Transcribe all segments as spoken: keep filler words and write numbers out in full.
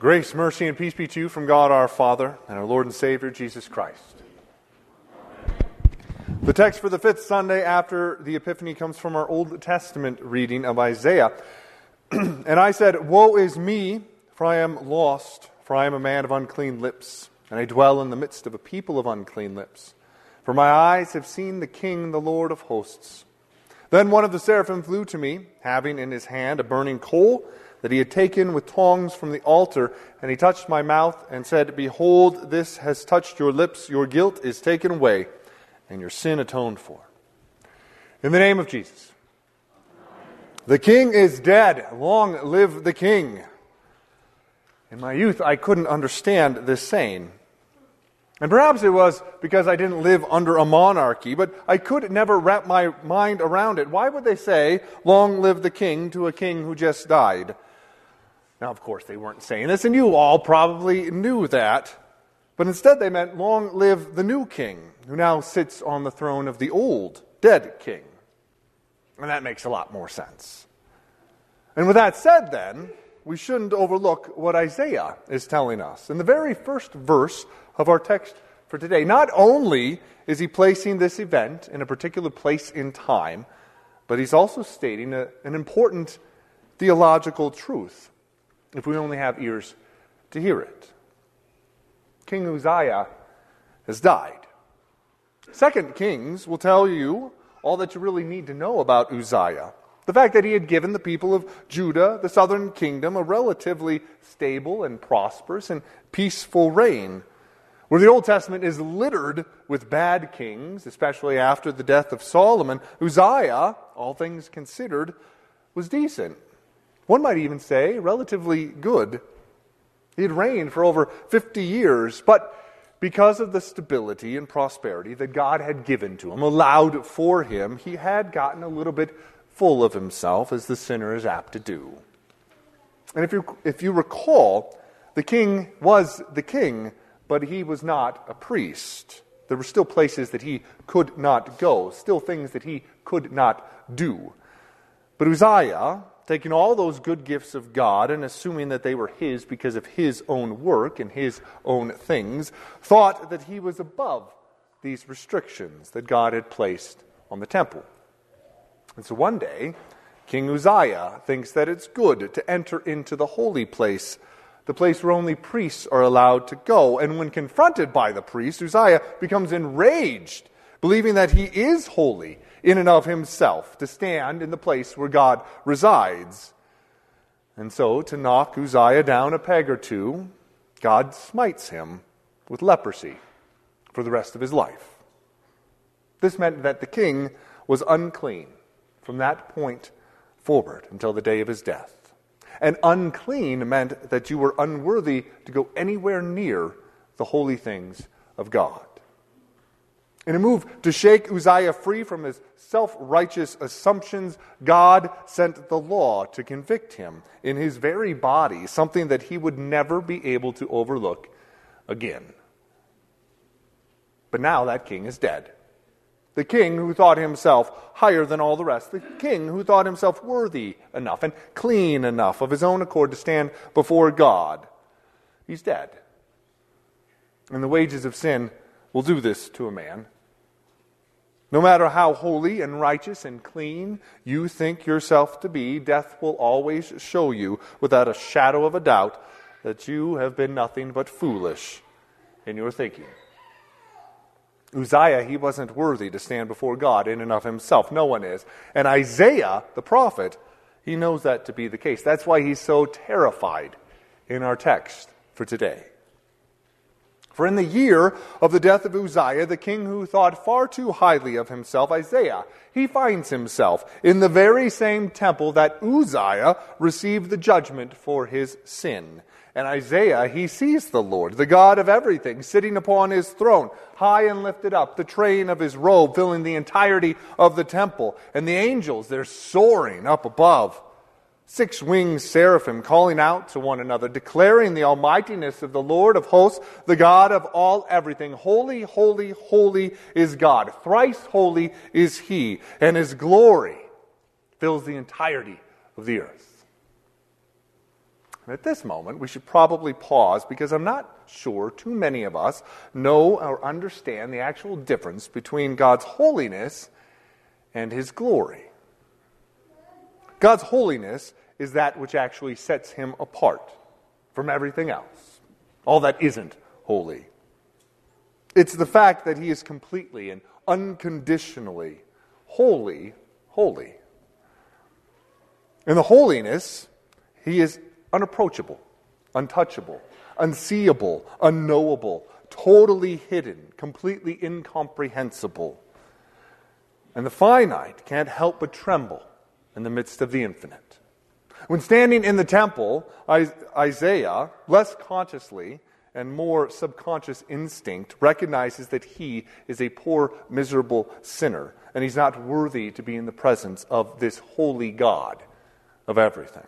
Grace, mercy, and peace be to you from God our Father and our Lord and Savior, Jesus Christ. The text for the fifth Sunday after the Epiphany comes from our Old Testament reading of Isaiah. And I said, "Woe is me, for I am lost, for I am a man of unclean lips, and I dwell in the midst of a people of unclean lips. For my eyes have seen the King, the Lord of hosts." Then one of the seraphim flew to me, having in his hand a burning coal that he had taken with tongs from the altar, and he touched my mouth and said, "Behold, this has touched your lips, your guilt is taken away, and your sin atoned for." In the name of Jesus. The King is dead. Long live the King. In my youth, I couldn't understand this saying. And perhaps it was because I didn't live under a monarchy, but I could never wrap my mind around it. Why would they say, "Long live the King," to a king who just died? Now, of course, they weren't saying this, and you all probably knew that. But instead they meant, "Long live the new king, who now sits on the throne of the old, dead king." And that makes a lot more sense. And with that said, then, we shouldn't overlook what Isaiah is telling us. In the very first verse of our text for today, not only is he placing this event in a particular place in time, but he's also stating a, an important theological truth, if we only have ears to hear it. King Uzziah has died. Second Kings will tell you all that you really need to know about Uzziah. The fact that he had given the people of Judah, the southern kingdom, a relatively stable and prosperous and peaceful reign. Where the Old Testament is littered with bad kings, especially after the death of Solomon, Uzziah, all things considered, was decent. One might even say relatively good. He had reigned for over fifty years, but because of the stability and prosperity that God had given to him, allowed for him, he had gotten a little bit full of himself, as the sinner is apt to do. And if you, if you recall, the king was the king, but he was not a priest. There were still places that he could not go, still things that he could not do. But Uzziah, taking all those good gifts of God and assuming that they were his because of his own work and his own things, thought that he was above these restrictions that God had placed on the temple. And so one day, King Uzziah thinks that it's good to enter into the holy place, the place where only priests are allowed to go. And when confronted by the priest, Uzziah becomes enraged, believing that he is holy in and of himself, to stand in the place where God resides. And so, to knock Uzziah down a peg or two, God smites him with leprosy for the rest of his life. This meant that the king was unclean from that point forward until the day of his death. And unclean meant that you were unworthy to go anywhere near the holy things of God. In a move to shake Uzziah free from his self-righteous assumptions, God sent the law to convict him in his very body, something that he would never be able to overlook again. But now that king is dead. The king who thought himself higher than all the rest, the king who thought himself worthy enough and clean enough of his own accord to stand before God, he's dead. And the wages of sin will do this to a man. No matter how holy and righteous and clean you think yourself to be, death will always show you, without a shadow of a doubt, that you have been nothing but foolish in your thinking. Uzziah, he wasn't worthy to stand before God in and of himself. No one is. And Isaiah, the prophet, he knows that to be the case. That's why he's so terrified in our text for today. For in the year of the death of Uzziah, the king who thought far too highly of himself, Isaiah, he finds himself in the very same temple that Uzziah received the judgment for his sin. And Isaiah, he sees the Lord, the God of everything, sitting upon his throne, high and lifted up, the train of his robe filling the entirety of the temple. And the angels, they're soaring up above. Six-winged seraphim calling out to one another, declaring the almightiness of the Lord of hosts, the God of all everything. Holy, holy, holy is God. Thrice holy is he, and his glory fills the entirety of the earth. And at this moment, we should probably pause because I'm not sure too many of us know or understand the actual difference between God's holiness and His glory. God's holiness is that which actually sets Him apart from everything else, all that isn't holy. It's the fact that He is completely and unconditionally holy, holy. In the holiness, He is unapproachable, untouchable, unseeable, unknowable, totally hidden, completely incomprehensible. And the finite can't help but tremble in the midst of the infinite. When standing in the temple, Isaiah, less consciously and more subconscious instinct, recognizes that he is a poor, miserable sinner, and he's not worthy to be in the presence of this holy God of everything.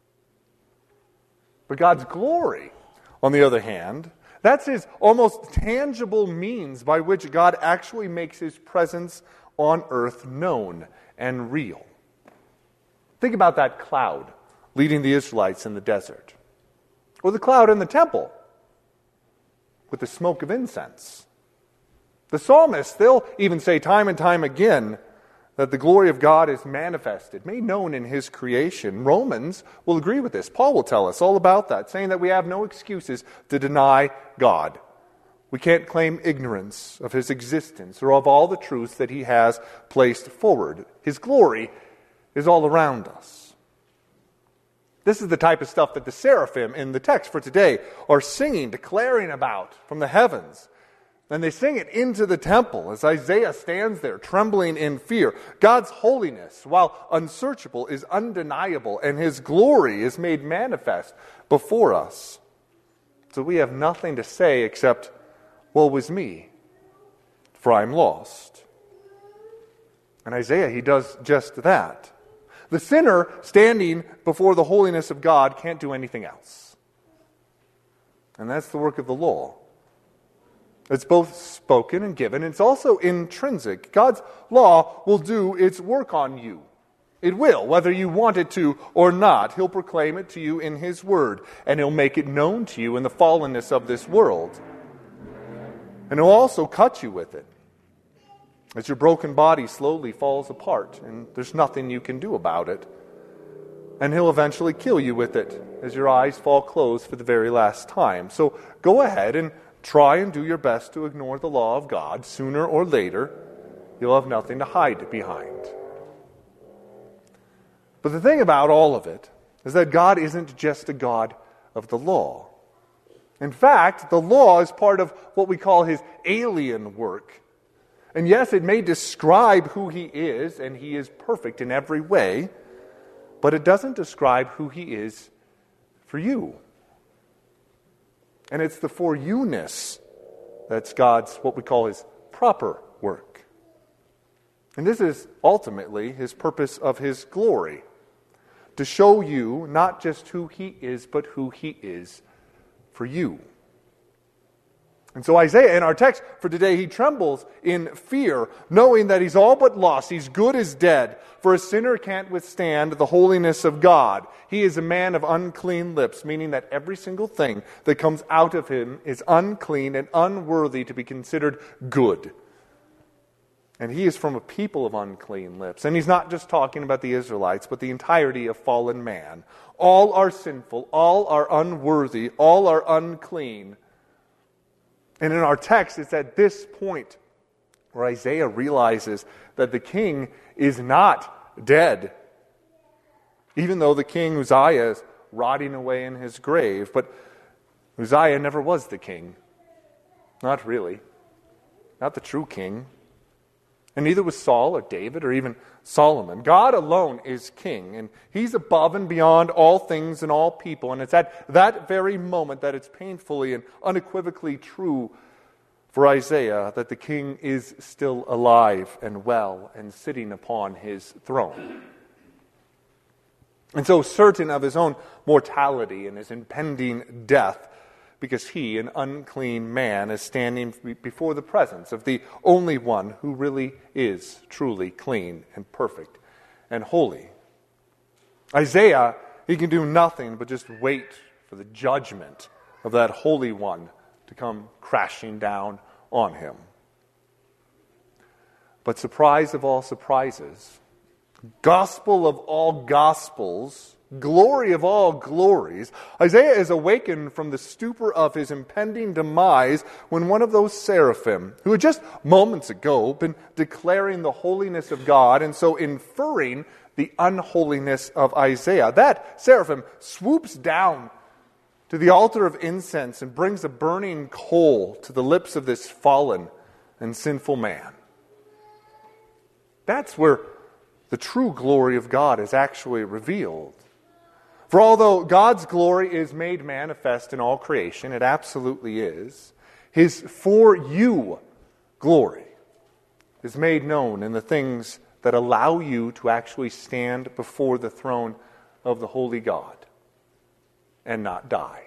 But God's glory, on the other hand, that's His almost tangible means by which God actually makes His presence on earth known and real. Think about that cloud leading the Israelites in the desert, or the cloud in the temple with the smoke of incense. The psalmists, they'll even say time and time again that the glory of God is manifested, made known in His creation. Romans will agree with this. Paul will tell us all about that, saying that we have no excuses to deny God. We can't claim ignorance of His existence or of all the truths that He has placed forward. His glory is all around us. This is the type of stuff that the seraphim in the text for today are singing, declaring about from the heavens. And they sing it into the temple as Isaiah stands there trembling in fear. God's holiness, while unsearchable, is undeniable, and His glory is made manifest before us. So we have nothing to say except, woe is me, for I am lost. And Isaiah, he does just that. The sinner standing before the holiness of God can't do anything else. And that's the work of the law. It's both spoken and given. It's also intrinsic. God's law will do its work on you. It will, whether you want it to or not. He'll proclaim it to you in His Word, and He'll make it known to you in the fallenness of this world. And He'll also cut you with it as your broken body slowly falls apart, and there's nothing you can do about it. And He'll eventually kill you with it as your eyes fall closed for the very last time. So go ahead and try and do your best to ignore the law of God. Sooner or later, you'll have nothing to hide behind. But the thing about all of it is that God isn't just a God of the law. In fact, the law is part of what we call His alien work. And yes, it may describe who He is, and He is perfect in every way, but it doesn't describe who He is for you. And it's the for you-ness that's God's, what we call His proper work. And this is ultimately His purpose of His glory, to show you not just who He is, but who He is for you. And so Isaiah, in our text for today, he trembles in fear, knowing that he's all but lost. He's good as dead, for a sinner can't withstand the holiness of God. He is a man of unclean lips, meaning that every single thing that comes out of him is unclean and unworthy to be considered good. And he is from a people of unclean lips. And he's not just talking about the Israelites, but the entirety of fallen man. All are sinful, all are unworthy, all are unclean. And in our text, it's at this point where Isaiah realizes that the king is not dead. Even though the king Uzziah is rotting away in his grave. But Uzziah never was the king. Not really. Not the true king. And neither was Saul or David or even Solomon. God alone is king, and he's above and beyond all things and all people. And it's at that very moment that it's painfully and unequivocally true for Isaiah that the king is still alive and well and sitting upon his throne. And so certain of his own mortality and his impending death, because he, an unclean man, is standing before the presence of the only one who really is truly clean and perfect and holy. Isaiah he can do nothing but just wait for the judgment of that Holy One to come crashing down on him. But surprise of all surprises, gospel of all gospels, glory of all glories, Isaiah is awakened from the stupor of his impending demise when one of those seraphim, who had just moments ago been declaring the holiness of God and so inferring the unholiness of Isaiah, that seraphim swoops down to the altar of incense and brings a burning coal to the lips of this fallen and sinful man. That's where the true glory of God is actually revealed. For although God's glory is made manifest in all creation, it absolutely is, His for you glory is made known in the things that allow you to actually stand before the throne of the holy God and not die.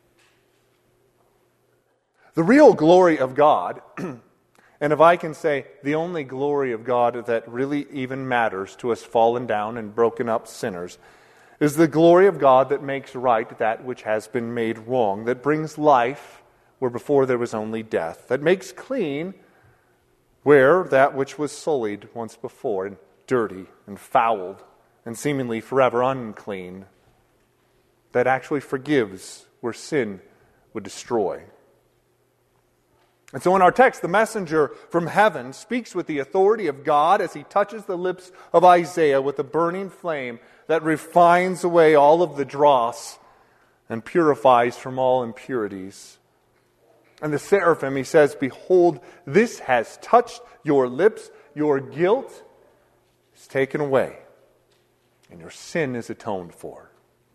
The real glory of God, and if I can say the only glory of God that really even matters to us fallen down and broken up sinners, is the glory of God that makes right that which has been made wrong, that brings life where before there was only death, that makes clean where that which was sullied once before, and dirty and fouled and seemingly forever unclean, that actually forgives where sin would destroy. And so in our text, the messenger from heaven speaks with the authority of God as he touches the lips of Isaiah with a burning flame that refines away all of the dross and purifies from all impurities. And the seraphim, he says, "Behold, this has touched your lips, your guilt is taken away, and your sin is atoned for."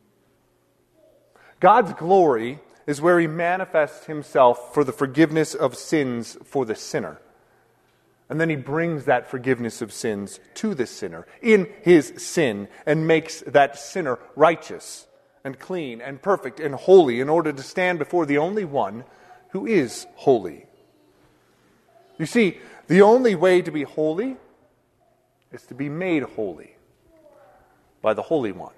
God's glory is where he manifests himself for the forgiveness of sins for the sinner. And then he brings that forgiveness of sins to the sinner in his sin and makes that sinner righteous and clean and perfect and holy in order to stand before the only one who is holy. You see, the only way to be holy is to be made holy by the Holy One.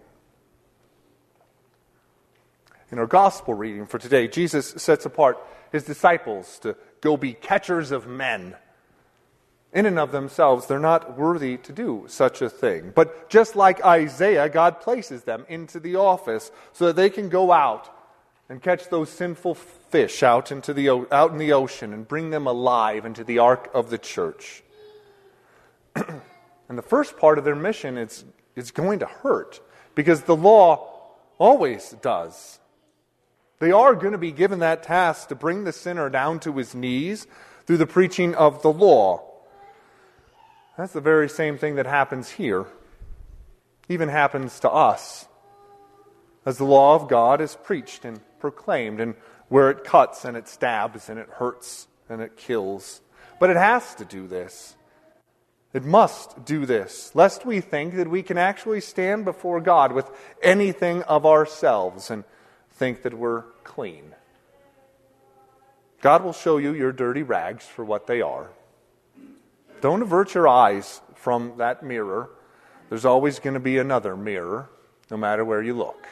In our gospel reading for today, Jesus sets apart his disciples to go be catchers of men. In and of themselves, they're not worthy to do such a thing. But just like Isaiah, God places them into the office so that they can go out and catch those sinful fish out into the out in the ocean and bring them alive into the ark of the church. And the first part of their mission is, is going to hurt, because the law always does. They are going to be given that task to bring the sinner down to his knees through the preaching of the law. That's the very same thing that happens here, even happens to us, as the law of God is preached and proclaimed, and where it cuts and it stabs and it hurts and it kills. But it has to do this. It must do this, lest we think that we can actually stand before God with anything of ourselves and think that we're clean. God will show you your dirty rags for what they are. Don't avert your eyes from that mirror. There's always going to be another mirror, no matter where you look.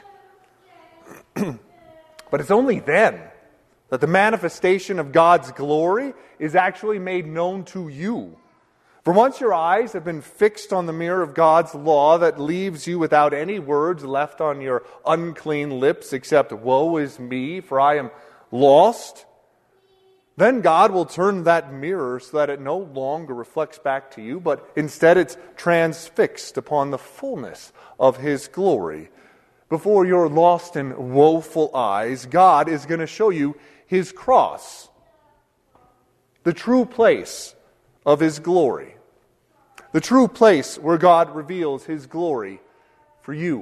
But it's only then that the manifestation of God's glory is actually made known to you. For once your eyes have been fixed on the mirror of God's law that leaves you without any words left on your unclean lips except, "Woe is me, for I am lost," then God will turn that mirror so that it no longer reflects back to you, but instead it's transfixed upon the fullness of His glory. Before your lost and woeful eyes, God is going to show you His cross, the true place of His glory, the true place where God reveals His glory for you.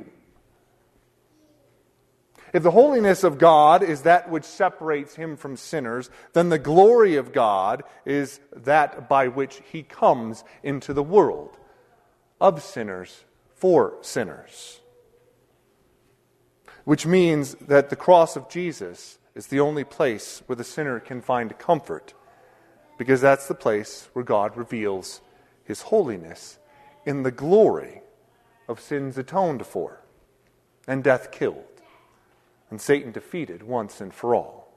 If the holiness of God is that which separates Him from sinners, then the glory of God is that by which He comes into the world of sinners for sinners. Which means that the cross of Jesus is the only place where the sinner can find comfort, because that's the place where God reveals His holiness in the glory of sins atoned for. and death killed, and Satan defeated once and for all.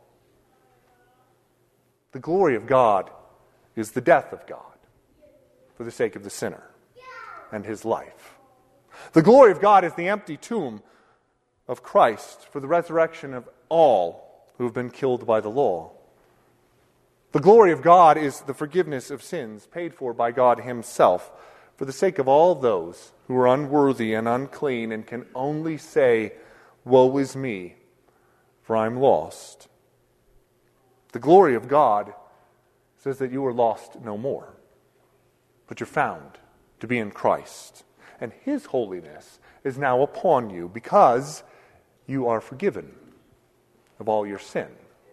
The glory of God is the death of God for the sake of the sinner and his life. The glory of God is the empty tomb of Christ for the resurrection of all who have been killed by the law. The glory of God is the forgiveness of sins paid for by God himself for the sake of all those who are unworthy and unclean and can only say, "Woe is me, for I'm lost." The glory of God says that you are lost no more, but you're found to be in Christ. And his holiness is now upon you because you are forgiven of all your sin.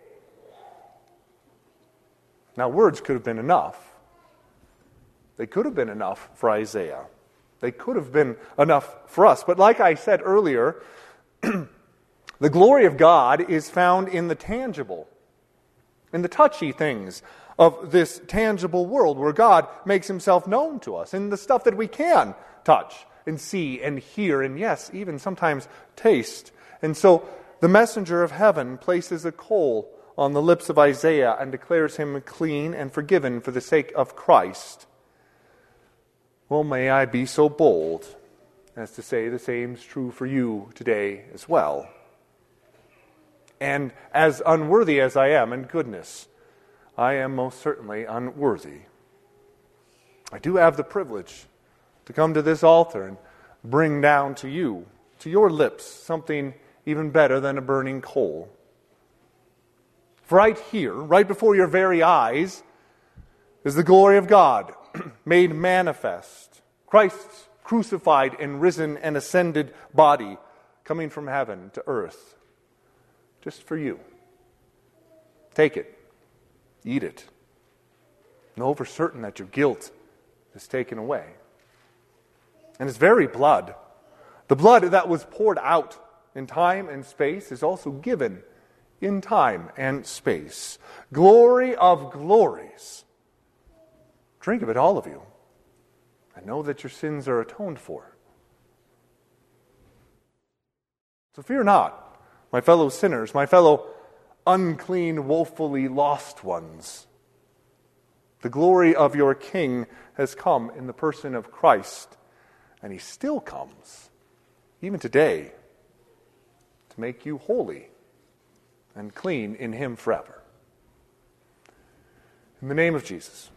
Now, words could have been enough. They could have been enough for Isaiah. They could have been enough for us. But like I said earlier, the glory of God is found in the tangible, in the touchy things of this tangible world where God makes himself known to us, in the stuff that we can touch and see and hear and, yes, even sometimes taste. And so the messenger of heaven places a coal on the lips of Isaiah and declares him clean and forgiven for the sake of Christ. Well, may I be so bold as to say the same is true for you today as well. And as unworthy as I am, and goodness, I am most certainly unworthy, I do have the privilege to come to this altar and bring down to you, to your lips, something even better than a burning coal. For right here, right before your very eyes, is the glory of God made manifest. Christ's crucified and risen and ascended body coming from heaven to earth. Just for you. Take it. Eat it. Know for certain that your guilt is taken away. And his very blood, the blood that was poured out in time and space, is also given in time and space. Glory of glories. Drink of it, all of you, and know that your sins are atoned for. So fear not, my fellow sinners, my fellow unclean, woefully lost ones. The glory of your King has come in the person of Christ, and he still comes, even today, to make you holy and clean in him forever. In the name of Jesus.